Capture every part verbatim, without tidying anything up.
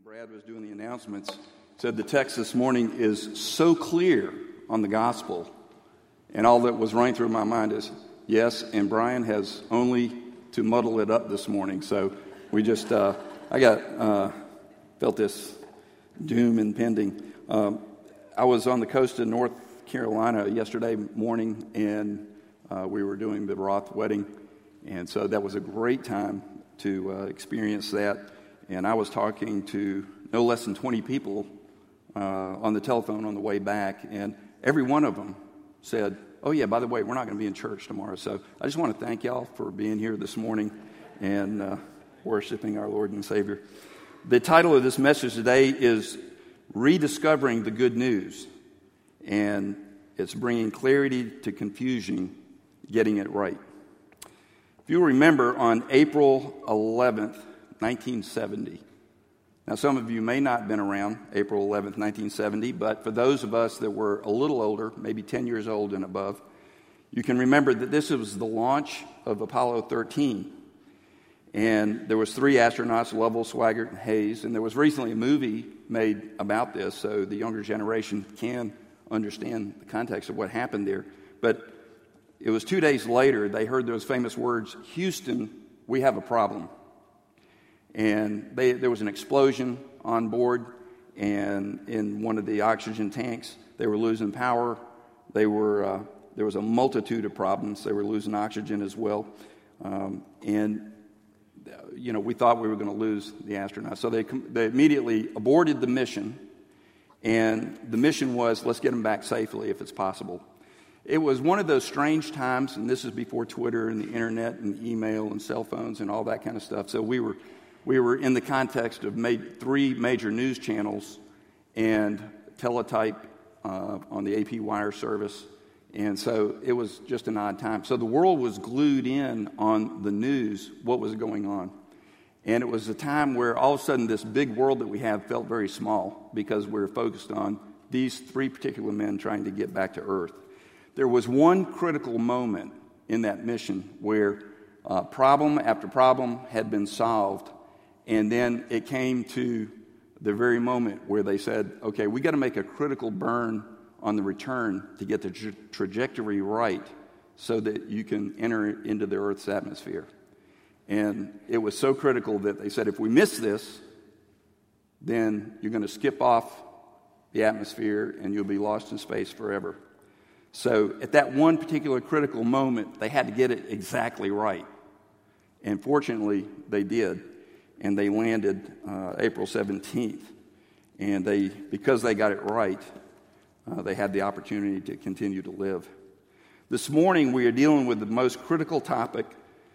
Brad was doing the announcements, said the text this morning is so clear on the gospel, and all that was running through my mind is, yes, and Brian has only to muddle it up this morning. So we just, uh, I got, uh, felt this doom impending. Um, I was on the coast of North Carolina yesterday morning, and uh, we were doing the Roth wedding, and so that was a great time to uh, experience that. And I was talking to no less than twenty people uh, on the telephone on the way back, and every one of them said, oh yeah, by the way, we're not going to be in church tomorrow. So I just want to thank y'all for being here this morning and uh, worshiping our Lord and Savior. The title of this message today is Rediscovering the Good News, and it's bringing clarity to confusion, getting it right. If you remember, on April eleventh, nineteen seventy. Now, some of you may not have been around April eleventh, nineteen seventy, but for those of us that were a little older, maybe ten years old and above, you can remember that this was the launch of Apollo thirteen. And there was three astronauts, Lovell, Swaggart, and Hayes, and there was recently a movie made about this, so the younger generation can understand the context of what happened there. But it was two days later, they heard those famous words, Houston, we have a problem. And they, there was an explosion on board, and in one of the oxygen tanks, they were losing power. They were uh, there was a multitude of problems. They were losing oxygen as well, um, and you know we thought we were going to lose the astronauts. So they they immediately aborted the mission, and the mission was let's get them back safely if it's possible. It was one of those strange times, and this is before Twitter and the internet and email and cell phones and all that kind of stuff. So we were. We were in the context of made three major news channels and teletype uh, on the A P wire service. And so it was just an odd time. So the world was glued in on the news, what was going on. And it was a time where all of a sudden this big world that we have felt very small because we were focused on these three particular men trying to get back to Earth. There was one critical moment in that mission where uh, problem after problem had been solved. And then it came to the very moment where they said, okay, we got to make a critical burn on the return to get the tra- trajectory right so that you can enter into the Earth's atmosphere. And it was so critical that they said, if we miss this, then you're going to skip off the atmosphere and you'll be lost in space forever. So at that one particular critical moment, they had to get it exactly right. And fortunately, they did. And they landed uh, April seventeenth, and they, because they got it right, uh, they had the opportunity to continue to live. This morning, we are dealing with the most critical topic,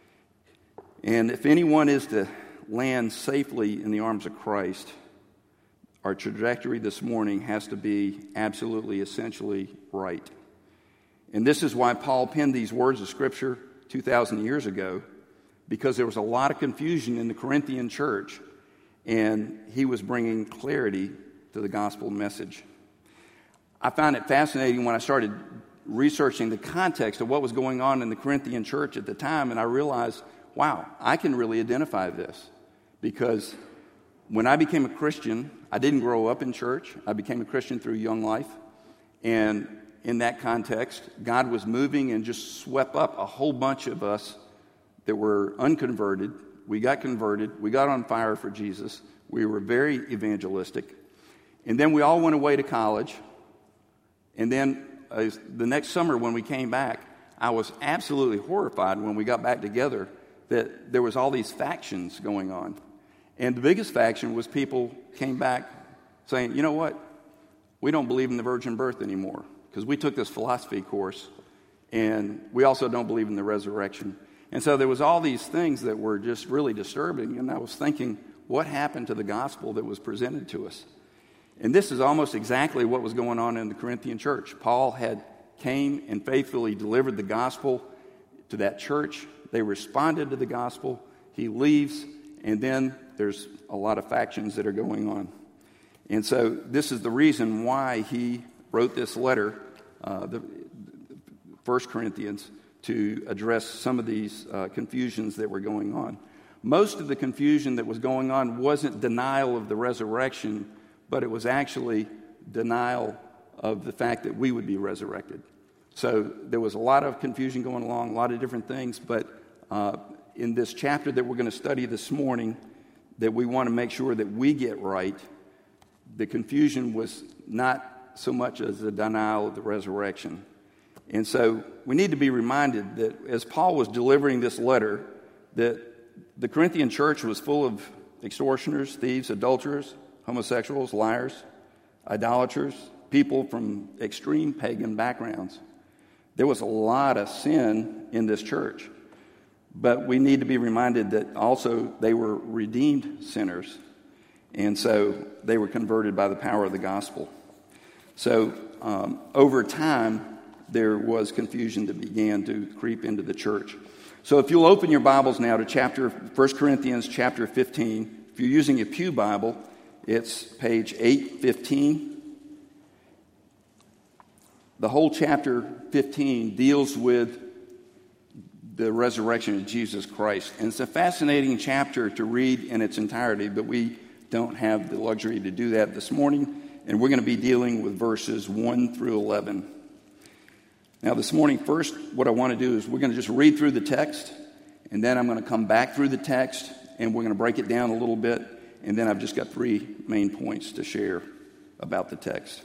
and if anyone is to land safely in the arms of Christ, our trajectory this morning has to be absolutely, essentially right. And this is why Paul penned these words of Scripture two thousand years ago, because there was a lot of confusion in the Corinthian church, and he was bringing clarity to the gospel message. I found it fascinating when I started researching the context of what was going on in the Corinthian church at the time, and I realized, wow, I can really identify this, because when I became a Christian, I didn't grow up in church. I became a Christian through Young Life, and in that context, God was moving and just swept up a whole bunch of us that were unconverted. We got converted. We got on fire for Jesus. We were very evangelistic. And then we all went away to college. And then uh, the next summer when we came back, I was absolutely horrified when we got back together that there was all these factions going on. And the biggest faction was people came back saying, you know what? We don't believe in the virgin birth anymore because we took this philosophy course, and we also don't believe in the resurrection. And so there was all these things that were just really disturbing, and I was thinking, what happened to the gospel that was presented to us? And this is almost exactly what was going on in the Corinthian church. Paul had came and faithfully delivered the gospel to that church. They responded to the gospel. He leaves, and then there's a lot of factions that are going on. And so this is the reason why he wrote this letter, uh, the First Corinthians, to address some of these uh, confusions that were going on. Most of the confusion that was going on wasn't denial of the resurrection, but it was actually denial of the fact that we would be resurrected. So there was a lot of confusion going along, a lot of different things, but uh, in this chapter that we're going to study this morning, that we want to make sure that we get right, the confusion was not so much as a denial of the resurrection. And so we need to be reminded that as Paul was delivering this letter, that the Corinthian church was full of extortioners, thieves, adulterers, homosexuals, liars, idolaters, people from extreme pagan backgrounds. There was a lot of sin in this church. But we need to be reminded that also they were redeemed sinners. And so they were converted by the power of the gospel. So um, over time, there was confusion that began to creep into the church. So if you'll open your Bibles now to chapter First Corinthians chapter fifteen. If you're using a Pew Bible, it's page eight fifteen. The whole chapter fifteen deals with the resurrection of Jesus Christ. And it's a fascinating chapter to read in its entirety, but we don't have the luxury to do that this morning. And we're going to be dealing with verses one through eleven. Now this morning, first, what I want to do is we're going to just read through the text, and then I'm going to come back through the text, and we're going to break it down a little bit, and then I've just got three main points to share about the text.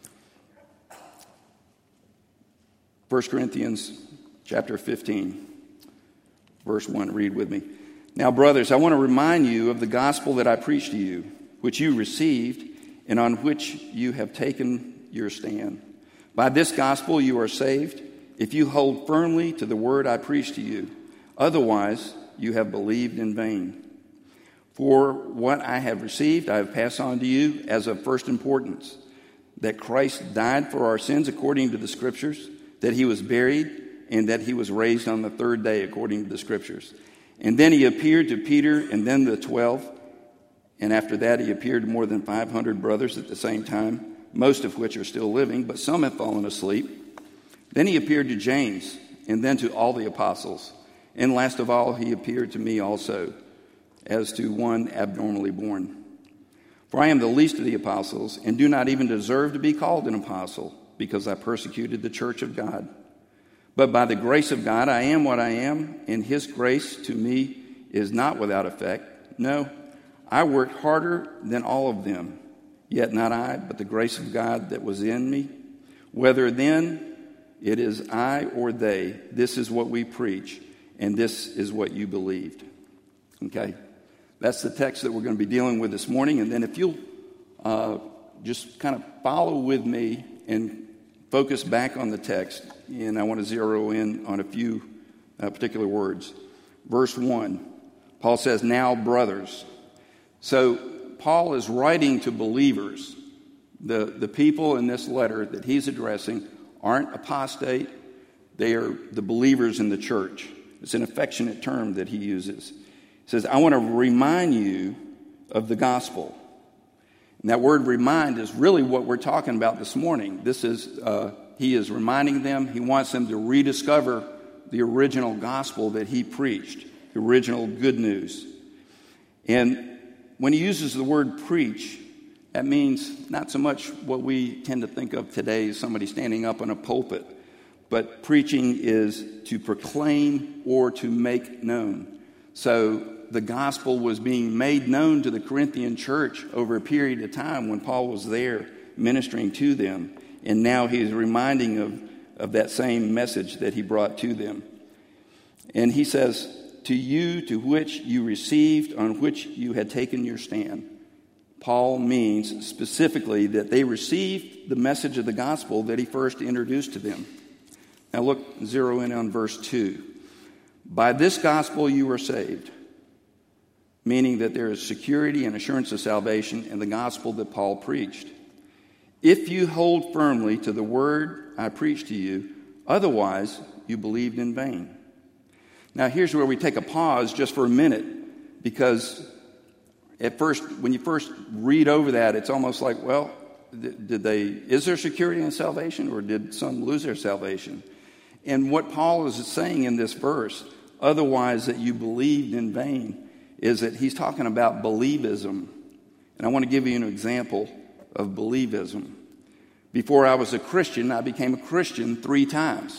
First Corinthians chapter fifteen, verse one, read with me. Now, brothers, I want to remind you of the gospel that I preached to you, which you received and on which you have taken your stand. By this gospel you are saved, if you hold firmly to the word I preached to you. Otherwise, you have believed in vain. For what I have received, I have passed on to you as of first importance, that Christ died for our sins according to the Scriptures, that he was buried, and that he was raised on the third day according to the Scriptures. And then he appeared to Peter and then the twelve. And after that he appeared to more than five hundred brothers at the same time, most of which are still living, but some have fallen asleep. Then he appeared to James, and then to all the apostles. And last of all, he appeared to me also, as to one abnormally born. For I am the least of the apostles, and do not even deserve to be called an apostle, because I persecuted the church of God. But by the grace of God, I am what I am, and his grace to me is not without effect. No, I worked harder than all of them, yet not I, but the grace of God that was in me. Whether then it is I or they, this is what we preach, and this is what you believed. Okay, that's the text that we're going to be dealing with this morning. And then if you'll uh, just kind of follow with me and focus back on the text, and I want to zero in on a few uh, particular words. Verse one, Paul says, now brothers. So Paul is writing to believers. The, the people in this letter that he's addressing aren't apostate. They are the believers in the church. It's an affectionate term that he uses. He says, I want to remind you of the gospel. And that word remind is really what we're talking about this morning. This is, uh, he is reminding them. He wants them to rediscover the original gospel that he preached, the original good news. And when he uses the word preach, that means not so much what we tend to think of today as somebody standing up in a pulpit, but preaching is to proclaim or to make known. So the gospel was being made known to the Corinthian church over a period of time when Paul was there ministering to them. And now he's reminding of, of that same message that he brought to them. And he says, to you to which you received, on which you had taken your stand. Paul means specifically that they received the message of the gospel that he first introduced to them. Now look, zero in on verse two. By this gospel you are saved, meaning that there is security and assurance of salvation in the gospel that Paul preached. If you hold firmly to the word I preached to you, otherwise you believed in vain. Now here's where we take a pause just for a minute, because at first, when you first read over that, it's almost like, well, did they, is there security in salvation, or did some lose their salvation? And what Paul is saying in this verse, otherwise that you believed in vain, is that he's talking about believism. And I want to give you an example of believism. Before I was a Christian, I became a Christian three times.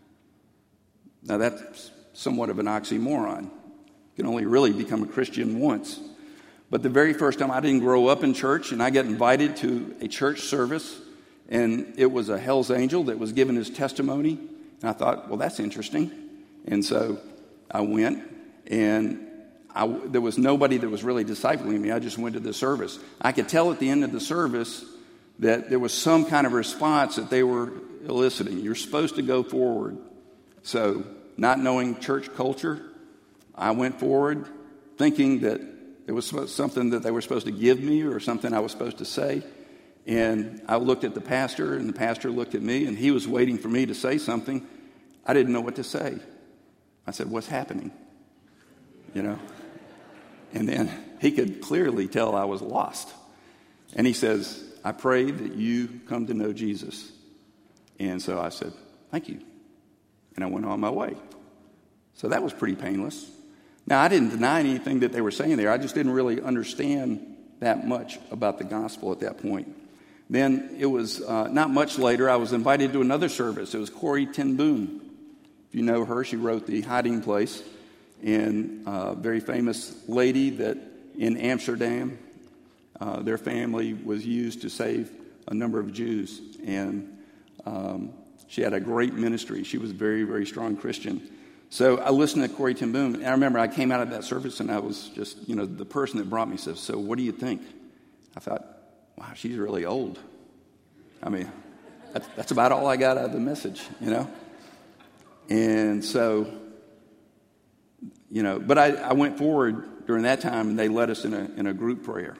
Now that's somewhat of an oxymoron. You can only really become a Christian once. But the very first time, I didn't grow up in church, and I got invited to a church service, and it was a Hell's Angel that was giving his testimony. And I thought, well, that's interesting. And so I went, and I, there was nobody that was really discipling me. I just went to the service. I could tell at the end of the service that there was some kind of response that they were eliciting. You're supposed to go forward. So, not knowing church culture, I went forward thinking that it was something that they were supposed to give me or something I was supposed to say. And I looked at the pastor, and the pastor looked at me, and he was waiting for me to say something. I didn't know what to say. I said, "What's happening?" You know? And then he could clearly tell I was lost. And he says, "I pray that you come to know Jesus." And so I said, "Thank you." And I went on my way. So that was pretty painless. Now, I didn't deny anything that they were saying there. I just didn't really understand that much about the gospel at that point. Then it was uh, not much later, I was invited to another service. It was Corrie ten Boom. If you know her, she wrote The Hiding Place. And a uh, very famous lady that in Amsterdam, uh, their family was used to save a number of Jews. And um, she had a great ministry. She was a very, very strong Christian. So I listened to Corrie ten Boom, and I remember I came out of that service, and I was just, you know, the person that brought me says, "So what do you think?" I thought, wow, she's really old. I mean, that's, that's about all I got out of the message, you know. And so, you know, but I, I went forward during that time, and they led us in a in a group prayer.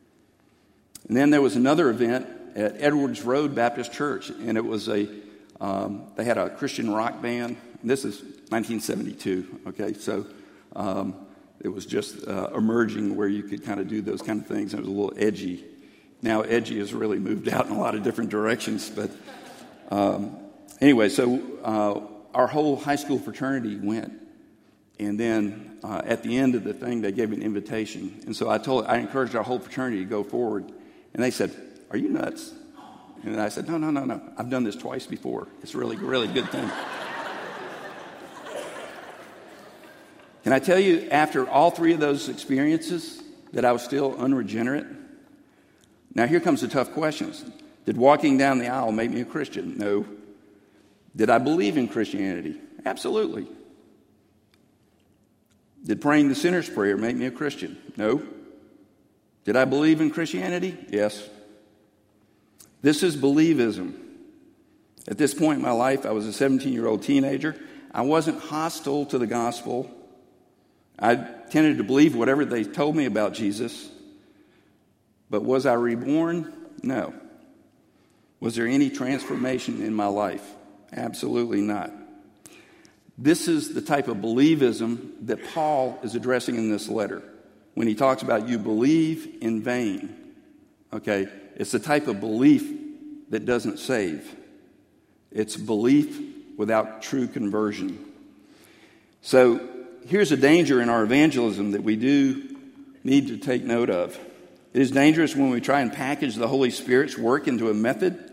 And then there was another event at Edwards Road Baptist Church, and it was a, um, they had a Christian rock band. This is nineteen seventy-two, okay, so um, it was just uh, emerging where you could kind of do those kind of things. It was a little edgy. Now edgy has really moved out in a lot of different directions, but um, anyway, so uh, our whole high school fraternity went, and then uh, at the end of the thing, they gave me an invitation, and so I told, I encouraged our whole fraternity to go forward, and they said, "Are you nuts?" And I said, "No, no, no, no. I've done this twice before. It's a really, really good thing." Can I tell you, after all three of those experiences, that I was still unregenerate? Now, here comes the tough questions. Did walking down the aisle make me a Christian? No. Did I believe in Christianity? Absolutely. Did praying the sinner's prayer make me a Christian? No. Did I believe in Christianity? Yes. This is believism. At this point in my life, I was a seventeen-year-old teenager. I wasn't hostile to the gospel. I tended to believe whatever they told me about Jesus. But was I reborn? No. Was there any transformation in my life? Absolutely not. This is the type of believism that Paul is addressing in this letter when he talks about you believe in vain. Okay, it's the type of belief that doesn't save. It's belief without true conversion. So here's a danger in our evangelism that we do need to take note of. It is dangerous when we try and package the Holy Spirit's work into a method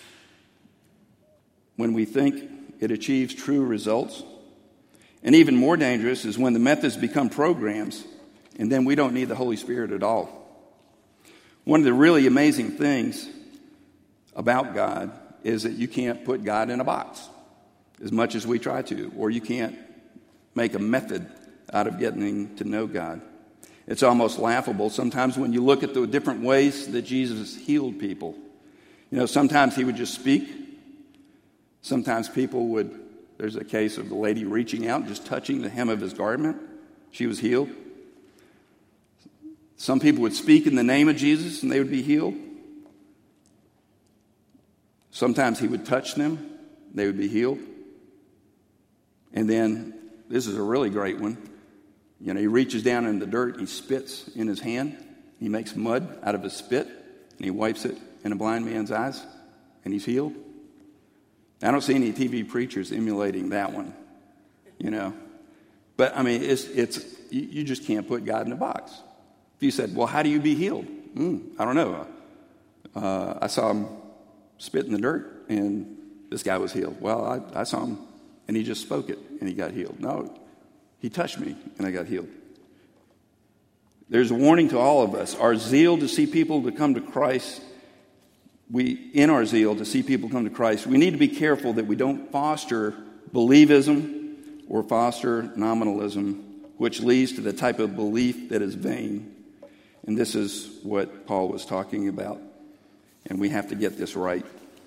when we think it achieves true results. And even more dangerous is when the methods become programs and then we don't need the Holy Spirit at all. One of the really amazing things about God is that you can't put God in a box as much as we try to, or you can't make a method out of getting to know God. It's almost laughable sometimes when you look at the different ways that Jesus healed people. You know, sometimes he would just speak. Sometimes people would, there's a case of the lady reaching out, just touching the hem of his garment. She was healed. Some people would speak in the name of Jesus and they would be healed. Sometimes he would touch them, they would be healed. And then, this is a really great one. You know, he reaches down in the dirt, and he spits in his hand. He makes mud out of his spit, and he wipes it in a blind man's eyes, and he's healed. I don't see any T V preachers emulating that one, you know. But, I mean, it's, it's you, you just can't put God in a box. If you said, well, how do you be healed? Mm, I don't know. Uh, I saw him spit in the dirt, and this guy was healed. Well, I, I saw him, and he just spoke it, and he got healed. No, he touched me, and I got healed. There's a warning to all of us. Our zeal to see people to come to Christ, we in our zeal to see people come to Christ, we need to be careful that we don't foster believism or foster nominalism, which leads to the type of belief that is vain. And this is what Paul was talking about. And we have to get this right.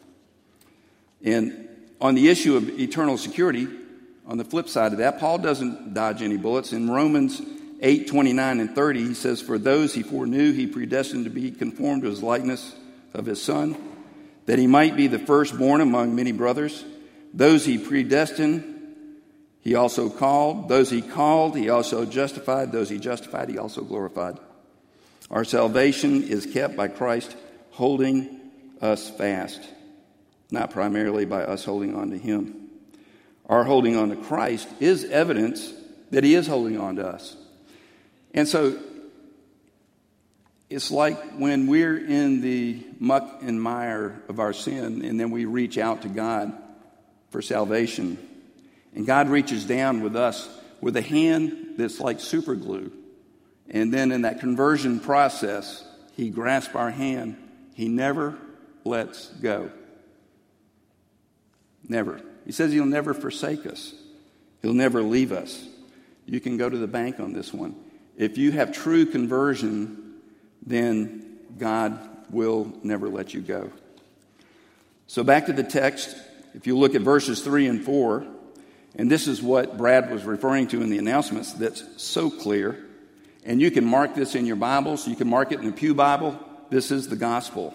And on the issue of eternal security, on the flip side of that, Paul doesn't dodge any bullets. In Romans eight, twenty-nine and thirty, he says, for those he foreknew, he predestined to be conformed to his likeness of his Son, that he might be the firstborn among many brothers. Those he predestined, he also called. Those he called, he also justified. Those he justified, he also glorified. Our salvation is kept by Christ holding us fast, not primarily by us holding on to him. Our holding on to Christ is evidence that he is holding on to us. And so it's like when we're in the muck and mire of our sin, and then we reach out to God for salvation. And God reaches down with us with a hand that's like super glue. And then in that conversion process, he grasps our hand. He never lets go. Never. He says he'll never forsake us. He'll never leave us. You can go to the bank on this one. If you have true conversion, then God will never let you go. So back to the text. If you look at verses three and four, and this is what Brad was referring to in the announcements that's so clear. And you can mark this in your Bibles. You can mark it in the Pew Bible. This is the gospel.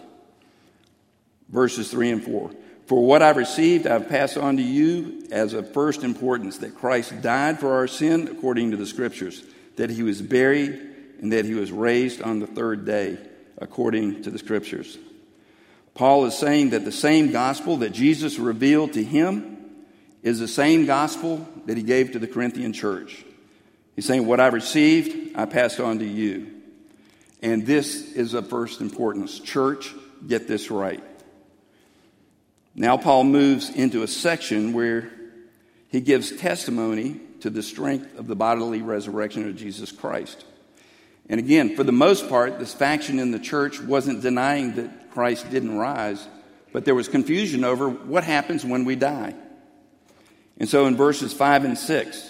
Verses three and four. For what I've received, I've passed on to you as of first importance, that Christ died for our sin according to the Scriptures, that he was buried, and that he was raised on the third day according to the Scriptures. Paul is saying that the same gospel that Jesus revealed to him is the same gospel that he gave to the Corinthian church. He's saying, what I received, I passed on to you. And this is of first importance. Church, get this right. Now Paul moves into a section where he gives testimony to the strength of the bodily resurrection of Jesus Christ. And again, for the most part, this faction in the church wasn't denying that Christ didn't rise, but there was confusion over what happens when we die. And so in verses five and six,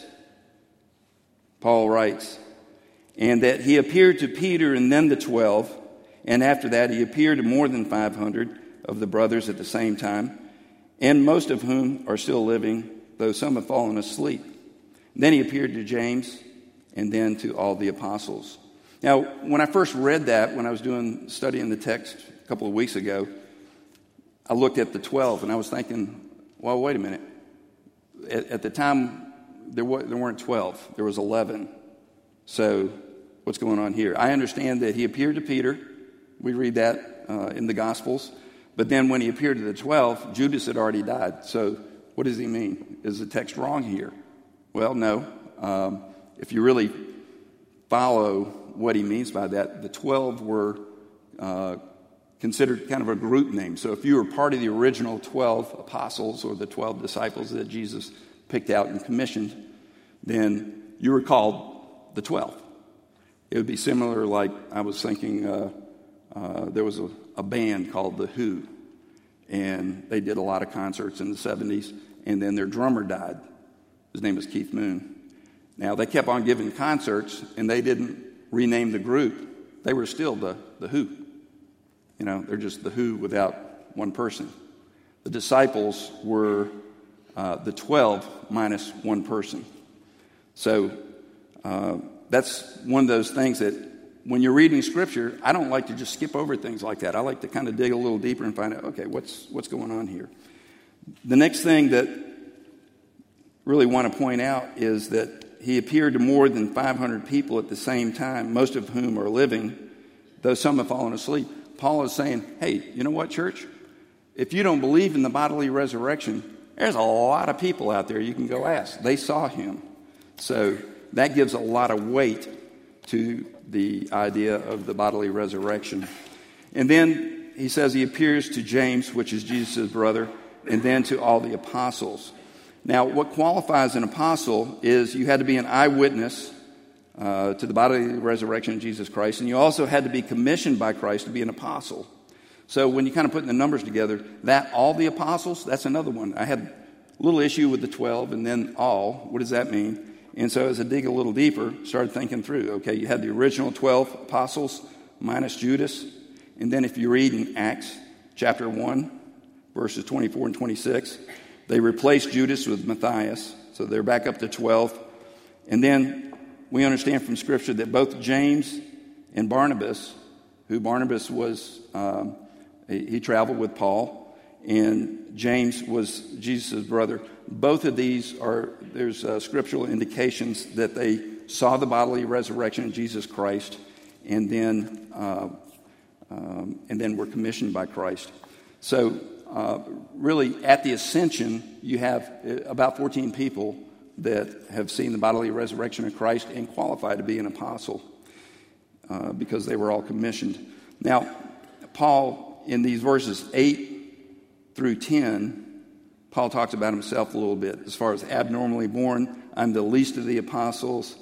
Paul writes, and that he appeared to Peter and then the twelve, and after that he appeared to more than five hundred of the brothers at the same time, and most of whom are still living, though some have fallen asleep. Then he appeared to James, and then to all the apostles. Now, when I first read that, when I was doing studying the text a couple of weeks ago, I looked at the twelve, and I was thinking, well, wait a minute. At, at the time, there, was, there weren't twelve. There was eleven. So what's going on here? I understand that he appeared to Peter. We read that uh, in the Gospels. But then when he appeared to the twelve, Judas had already died. So what does he mean? Is the text wrong here? Well, no. Um, if you really follow what he means by that, the twelve were uh, considered kind of a group name. So if you were part of the original twelve apostles or the twelve disciples that Jesus picked out and commissioned, then you were called the twelve. It would be similar, like I was thinking, uh, uh, there was a, a band called The Who, and they did a lot of concerts in the seventies, and then their drummer died. His name was Keith Moon. Now, they kept on giving concerts, and they didn't rename the group. They were still the, the Who. You know, they're just the Who without one person. The disciples were uh, the twelve minus one person. So uh, that's one of those things that when you're reading Scripture, I don't like to just skip over things like that. I like to kind of dig a little deeper and find out, okay, what's what's going on here? The next thing that really want to point out is that he appeared to more than five hundred people at the same time, most of whom are living, though some have fallen asleep. Paul is saying, hey, you know what, church? If you don't believe in the bodily resurrection, there's a lot of people out there you can go ask. They saw him. So that gives a lot of weight to the idea of the bodily resurrection. And then he says he appears to James, which is Jesus' brother, and then to all the apostles. Now, what qualifies an apostle is you had to be an eyewitness uh, to the bodily resurrection of Jesus Christ, and you also had to be commissioned by Christ to be an apostle. So when you kind of put the numbers together, that all the apostles, that's another one. I had a little issue with the twelve and then all. What does that mean? And so as I dig a little deeper, started thinking through, okay, you had the original twelve apostles minus Judas. And then if you read in Acts chapter one, verses twenty-four and twenty-six, they replaced Judas with Matthias. So they're back up to twelve. And then we understand from Scripture that both James and Barnabas, who Barnabas was, um, he, he traveled with Paul, and James was Jesus' brother. Both of these are, there's uh, scriptural indications that they saw the bodily resurrection of Jesus Christ, and then uh, um, and then were commissioned by Christ. So uh, really, at the ascension, you have about fourteen people that have seen the bodily resurrection of Christ and qualify to be an apostle uh, because they were all commissioned. Now, Paul, in these verses eight through ten, Paul talks about himself a little bit. As far as abnormally born, I'm the least of the apostles,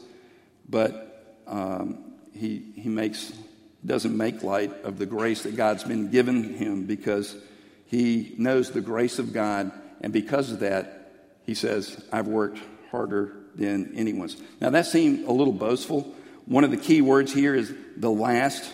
but um, he he makes doesn't make light of the grace that God's been given him, because he knows the grace of God, and because of that, he says, I've worked harder than anyone's. Now that seemed a little boastful. One of the key words here is the last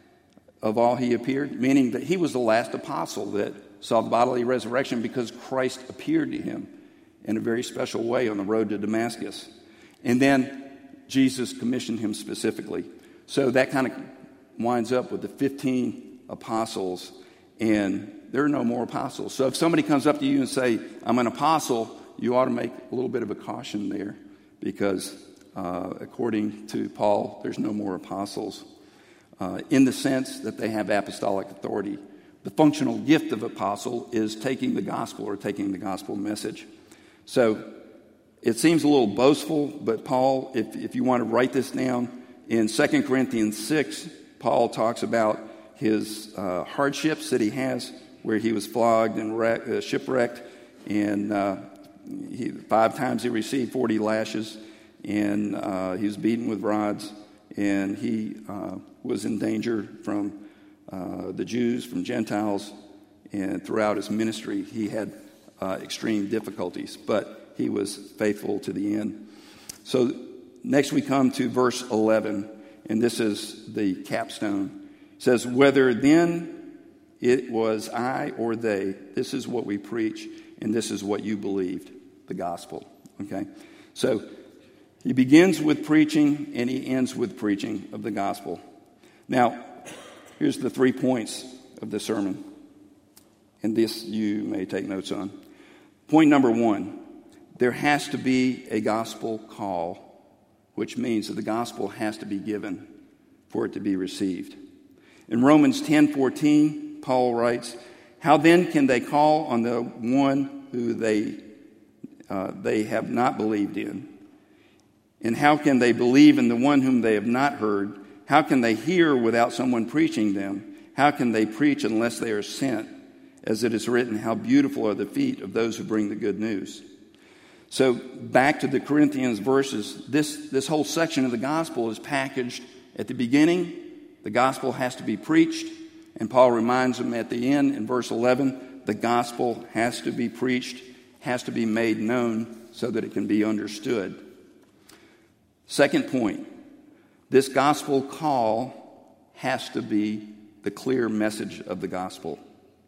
of all he appeared, meaning that he was the last apostle that saw the bodily resurrection because Christ appeared to him in a very special way on the road to Damascus. And then Jesus commissioned him specifically. So that kind of winds up with the fifteen apostles, and there are no more apostles. So if somebody comes up to you and say, I'm an apostle, you ought to make a little bit of a caution there, because uh, according to Paul, there's no more apostles uh, in the sense that they have apostolic authority. The functional gift of apostle is taking the gospel or taking the gospel message. So it seems a little boastful, but Paul, if, if you want to write this down, in Second Corinthians six, Paul talks about his uh, hardships that he has, where he was flogged and wreck, uh, shipwrecked, and uh, he, five times he received forty lashes, and uh, he was beaten with rods, and he uh, was in danger from Uh, the Jews, from Gentiles, and throughout his ministry he had uh, extreme difficulties, but he was faithful to the end. So next we come to verse eleven, and this is the capstone. It says, whether then it was I or they, this is what we preach, and this is what you believed, the gospel. Okay? So he begins with preaching, and he ends with preaching of the gospel. Now, here's the three points of the sermon, and this you may take notes on. Point number one, there has to be a gospel call, which means that the gospel has to be given for it to be received. In Romans ten fourteen, Paul writes, how then can they call on the one who they uh, they have not believed in? And how can they believe in the one whom they have not heard? How can they hear without someone preaching them? How can they preach unless they are sent? As it is written, how beautiful are the feet of those who bring the good news. So back to the Corinthians verses, this, this whole section of the gospel is packaged at the beginning. The gospel has to be preached. And Paul reminds them at the end in verse eleven, the gospel has to be preached, has to be made known so that it can be understood. Second point, this gospel call has to be the clear message of the gospel.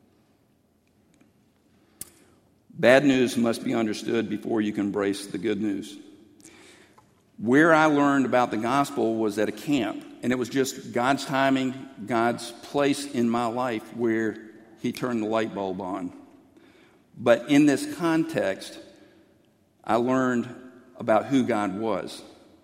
Bad news must be understood before you can embrace the good news. Where I learned about the gospel was at a camp, and it was just God's timing, God's place in my life where he turned the light bulb on. But in this context, I learned about who God was.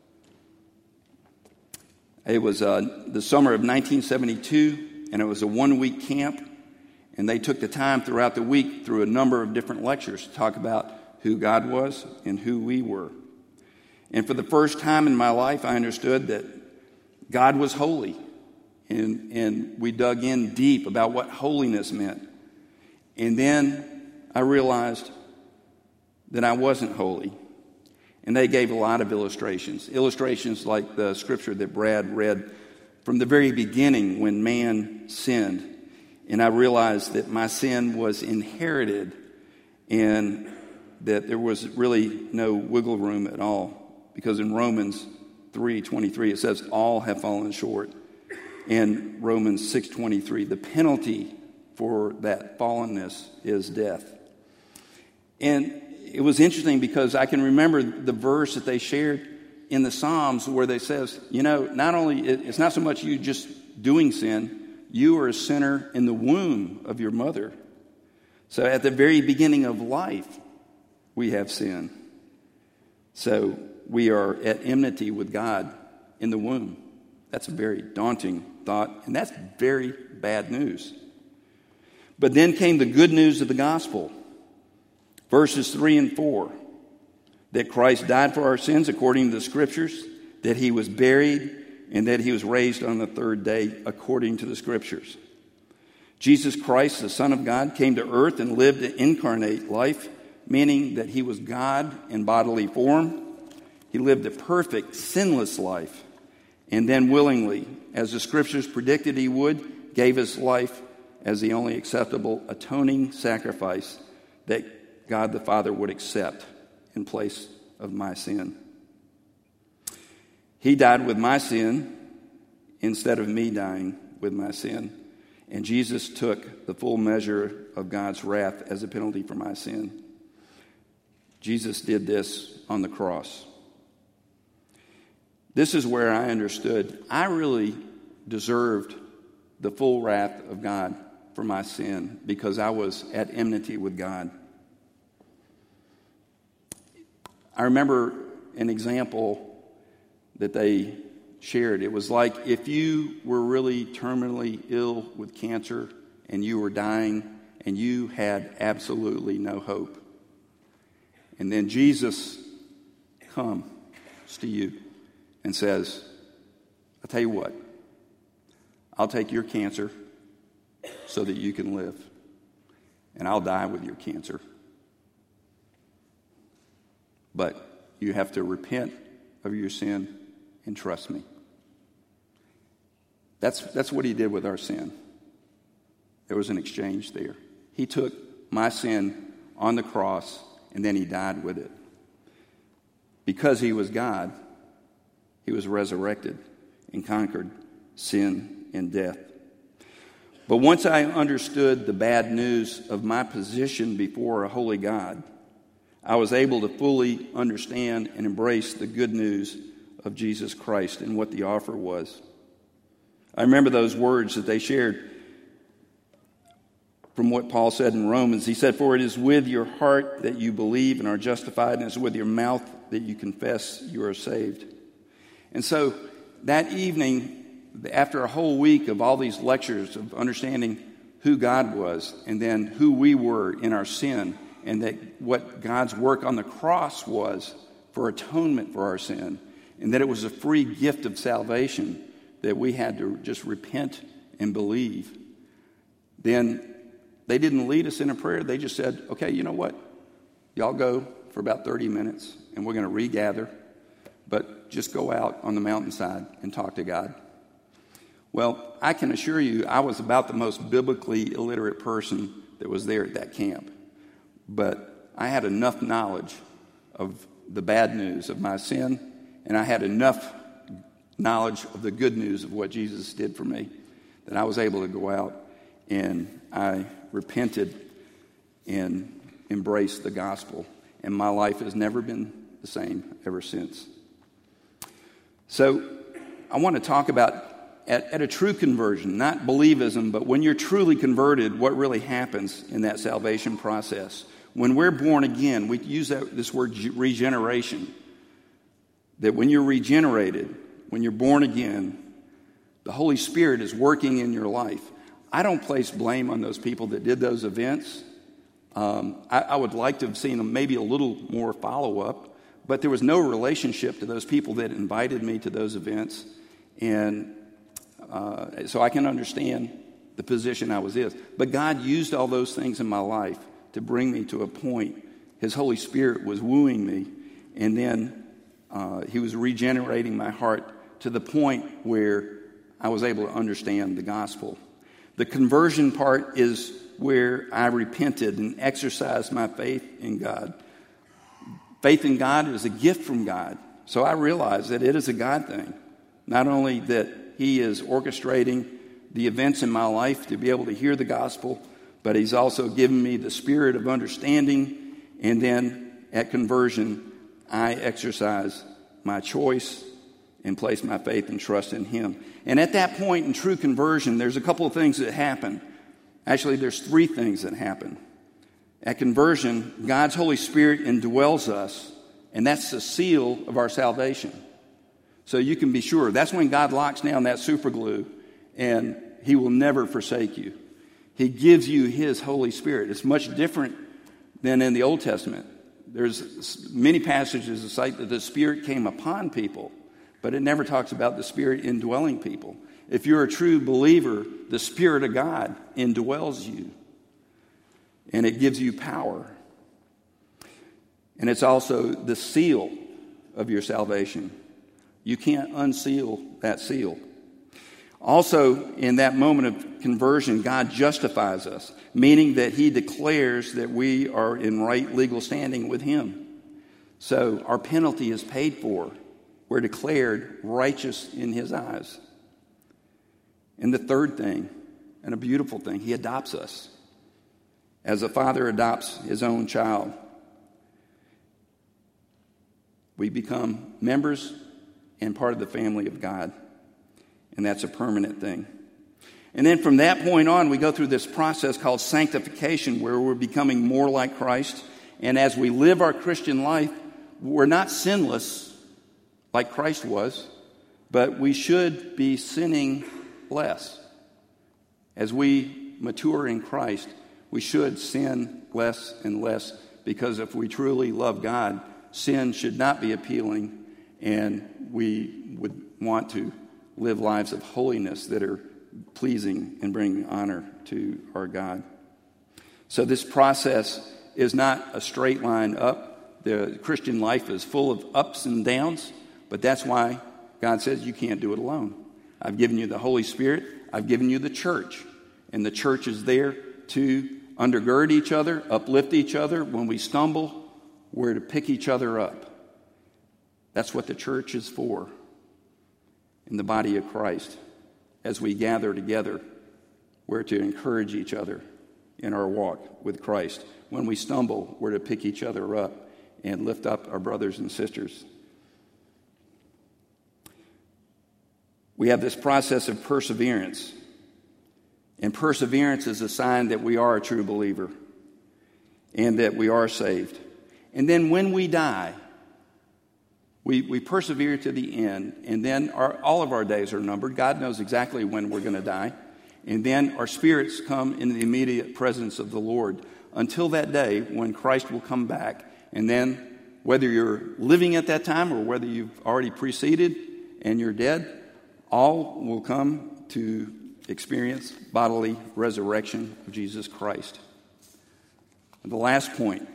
It was uh, the summer of nineteen seventy-two, and it was a one-week camp, and they took the time throughout the week through a number of different lectures to talk about who God was and who we were. And for the first time in my life, I understood that God was holy. And, and we dug in deep about what holiness meant. And then I realized that I wasn't holy. And they gave a lot of illustrations. Illustrations like the scripture that Brad read from the very beginning when man sinned. And I realized that my sin was inherited and that there was really no wiggle room at all. Because in Romans three twenty-three it says, all have fallen short. And Romans six twenty-three, the penalty for that fallenness is death. And it was interesting because I can remember the verse that they shared in the Psalms where they says, you know, not only, it's not so much you just doing sin, you are a sinner in the womb of your mother. So at the very beginning of life, we have sin. So we are at enmity with God in the womb. That's a very daunting thought, and that's very bad news. But then came the good news of the gospel. Verses three and four, that Christ died for our sins according to the scriptures, that he was buried, and that he was raised on the third day according to the scriptures. Jesus Christ, the Son of God, came to earth and lived an incarnate life, meaning that he was God in bodily form. He lived a perfect, sinless life, and then willingly, as the scriptures predicted he would, gave his life as the only acceptable atoning sacrifice that God the Father would accept in place of my sin. He died with my sin instead of me dying with my sin. And Jesus took the full measure of God's wrath as a penalty for my sin. Jesus did this on the cross. This is where I understood I really deserved the full wrath of God for my sin because I was at enmity with God. I remember an example that they shared. It was like if you were really terminally ill with cancer and you were dying and you had absolutely no hope. And then Jesus comes to you and says, I'll tell you what, I'll take your cancer so that you can live. And I'll die with your cancer. But you have to repent of your sin and trust me. That's, that's what he did with our sin. There was an exchange there. He took my sin on the cross and then he died with it. Because he was God, he was resurrected and conquered sin and death. But once I understood the bad news of my position before a holy God, I was able to fully understand and embrace the good news of Jesus Christ and what the offer was. I remember those words that they shared from what Paul said in Romans. He said, for it is with your heart that you believe and are justified, and it's with your mouth that you confess you are saved. And so that evening, after a whole week of all these lectures of understanding who God was and then who we were in our sin, and that what God's work on the cross was for atonement for our sin, and that it was a free gift of salvation that we had to just repent and believe. Then they didn't lead us in a prayer. They just said, okay, you know what? Y'all go for about thirty minutes, and we're going to regather, but just go out on the mountainside and talk to God. Well, I can assure you I was about the most biblically illiterate person that was there at that camp. But I had enough knowledge of the bad news of my sin, and I had enough knowledge of the good news of what Jesus did for me that I was able to go out and I repented and embraced the gospel. And my life has never been the same ever since. So I want to talk about at, at a true conversion, not believism, but when you're truly converted, what really happens in that salvation process. When we're born again, we use that, this word regeneration. That when you're regenerated, when you're born again, the Holy Spirit is working in your life. I don't place blame on those people that did those events. Um, I, I would like to have seen them maybe a little more follow-up, but there was no relationship to those people that invited me to those events. And uh, so I can understand the position I was in. But God used all those things in my life to bring me to a point. His Holy Spirit was wooing me, and then uh, he was regenerating my heart to the point where I was able to understand the gospel. The conversion part is where I repented and exercised my faith in God. Faith in God is a gift from God. So I realized that it is a God thing. Not only that he is orchestrating the events in my life to be able to hear the gospel, but he's also given me the spirit of understanding. And then at conversion, I exercise my choice and place my faith and trust in him. And at that point in true conversion, there's a couple of things that happen. Actually, there's three things that happen. At conversion, God's Holy Spirit indwells us, and that's the seal of our salvation. So you can be sure. That's when God locks down that super glue, and he will never forsake you. He gives you his Holy Spirit. It's much different than in the Old Testament. There's many passages that cite that the Spirit came upon people, but it never talks about the Spirit indwelling people. If you're a true believer, the Spirit of God indwells you, and it gives you power. And it's also the seal of your salvation. You can't unseal that seal. Also, in that moment of conversion, God justifies us, meaning that he declares that we are in right legal standing with him. So our penalty is paid for. We're declared righteous in his eyes. And the third thing, and a beautiful thing, he adopts us as a father adopts his own child. We become members and part of the family of God. And that's a permanent thing. And then from that point on, we go through this process called sanctification, where we're becoming more like Christ. And as we live our Christian life, we're not sinless like Christ was, but we should be sinning less. As we mature in Christ, we should sin less and less, because if we truly love God, sin should not be appealing, and we would want to live lives of holiness that are pleasing and bring honor to our God. So this process is not a straight line up. The Christian life is full of ups and downs, but that's why God says you can't do it alone. I've given you the Holy Spirit. I've given you the church, and the church is there to undergird each other, uplift each other. When we stumble, we're to pick each other up. That's what the church is for. In the body of Christ, as we gather together, we're to encourage each other in our walk with Christ. When we stumble, we're to pick each other up and lift up our brothers and sisters. We have this process of perseverance, and perseverance is a sign that we are a true believer and that we are saved. And then when we die, We we persevere to the end, and then our, all of our days are numbered. God knows exactly when we're going to die. And then our spirits come into the immediate presence of the Lord until that day when Christ will come back. And then whether you're living at that time or whether you've already preceded and you're dead, all will come to experience bodily resurrection of Jesus Christ. And the last point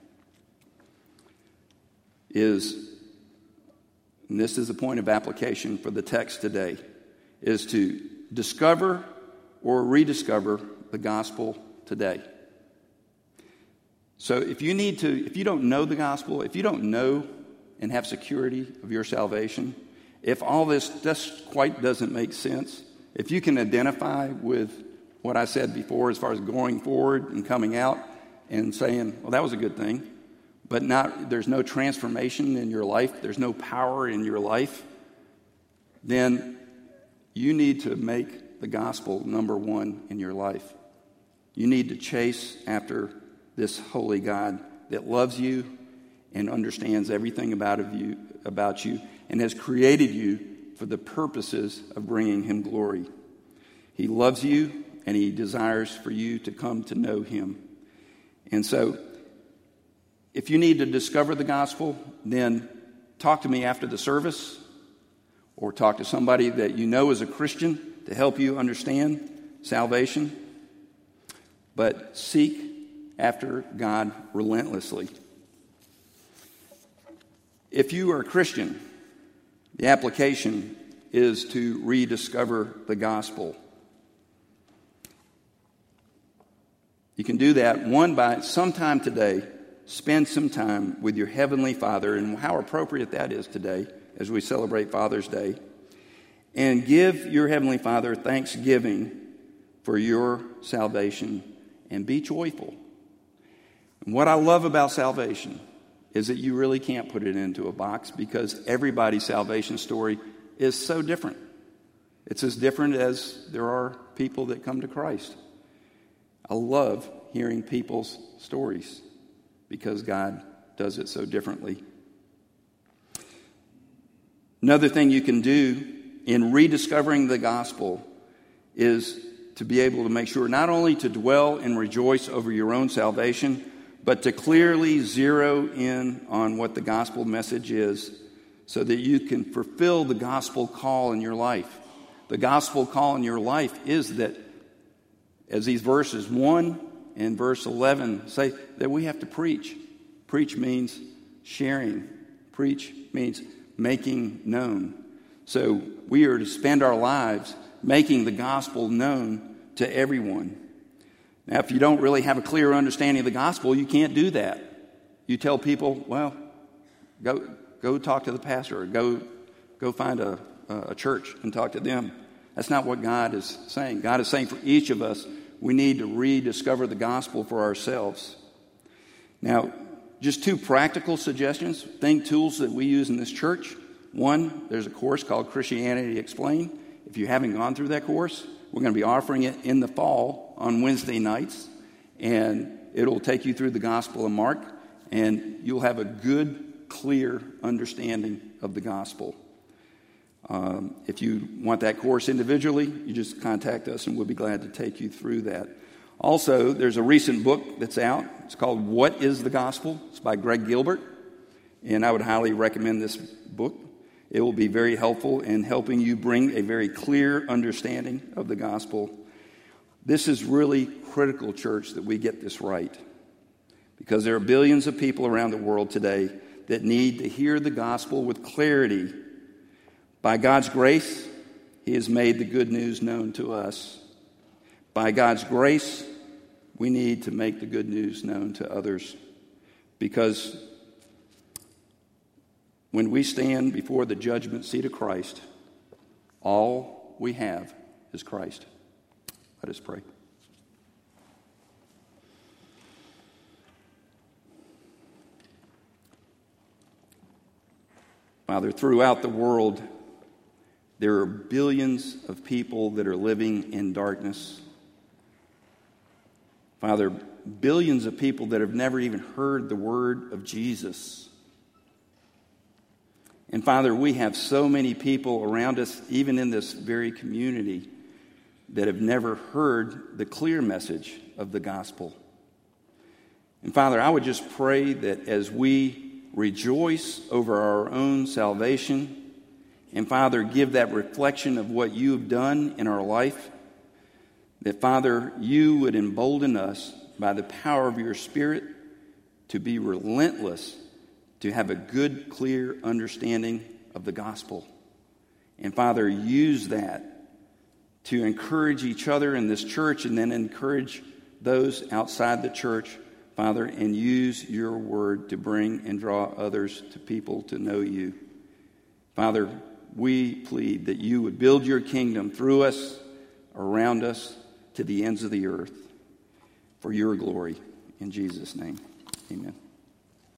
is, and this is the point of application for the text today, is to discover or rediscover the gospel today. So if you need to, if you don't know the gospel, if you don't know and have security of your salvation, if all this just quite doesn't make sense, if you can identify with what I said before as far as going forward and coming out and saying, well, that was a good thing, but not, there's no transformation in your life, there's no power in your life, then you need to make the gospel number one in your life. You need to chase after this holy God that loves you and understands everything about of you, about you and has created you for the purposes of bringing him glory. He loves you, and he desires for you to come to know him. And so If you need to discover the gospel, then talk to me after the service, or talk to somebody that you know is a Christian to help you understand salvation. But seek after God relentlessly. If you are a Christian, the application is to rediscover the gospel. You can do that, one, by sometime today, spend some time with your Heavenly Father, and how appropriate that is today as we celebrate Father's Day. And give your Heavenly Father thanksgiving for your salvation, and be joyful. And what I love about salvation is that you really can't put it into a box, because everybody's salvation story is so different. It's as different as there are people that come to Christ. I love hearing people's stories because God does it so differently. Another thing you can do in rediscovering the gospel is to be able to make sure not only to dwell and rejoice over your own salvation, but to clearly zero in on what the gospel message is so that you can fulfill the gospel call in your life. The gospel call in your life is that, as these verses one and verse eleven say, that we have to preach. Preach means sharing. Preach means making known. So we are to spend our lives making the gospel known to everyone. Now, if you don't really have a clear understanding of the gospel, you can't do that. You tell people, well, go go talk to the pastor, or go go find a, a church and talk to them. That's not what God is saying. God is saying for each of us, we need to rediscover the gospel for ourselves. Now, just two practical suggestions, think tools that we use in this church. One, there's a course called Christianity Explained. If you haven't gone through that course, we're going to be offering it in the fall on Wednesday nights, and it'll take you through the Gospel of Mark, and you'll have a good, clear understanding of the gospel. Um, if you want that course individually, you just contact us, and we'll be glad to take you through that. Also, there's a recent book that's out. It's called What is the Gospel? It's by Greg Gilbert, and I would highly recommend this book. It will be very helpful in helping you bring a very clear understanding of the gospel. This is really critical, church, that we get this right, because there are billions of people around the world today that need to hear the gospel with clarity. By God's grace, He has made the good news known to us. By God's grace, we need to make the good news known to others, because when we stand before the judgment seat of Christ, all we have is Christ. Let us pray. Father, throughout the world, there are billions of people that are living in darkness. Father, billions of people that have never even heard the word of Jesus. And Father, we have so many people around us, even in this very community, that have never heard the clear message of the gospel. And Father, I would just pray that as we rejoice over our own salvation, and Father, give that reflection of what you have done in our life, that Father, you would embolden us by the power of your Spirit to be relentless, to have a good, clear understanding of the gospel. And Father, use that to encourage each other in this church, and then encourage those outside the church, Father, and use your word to bring and draw others to people to know you. Father, we plead that you would build your kingdom through us, around us, to the ends of the earth, for your glory. In Jesus' name, amen.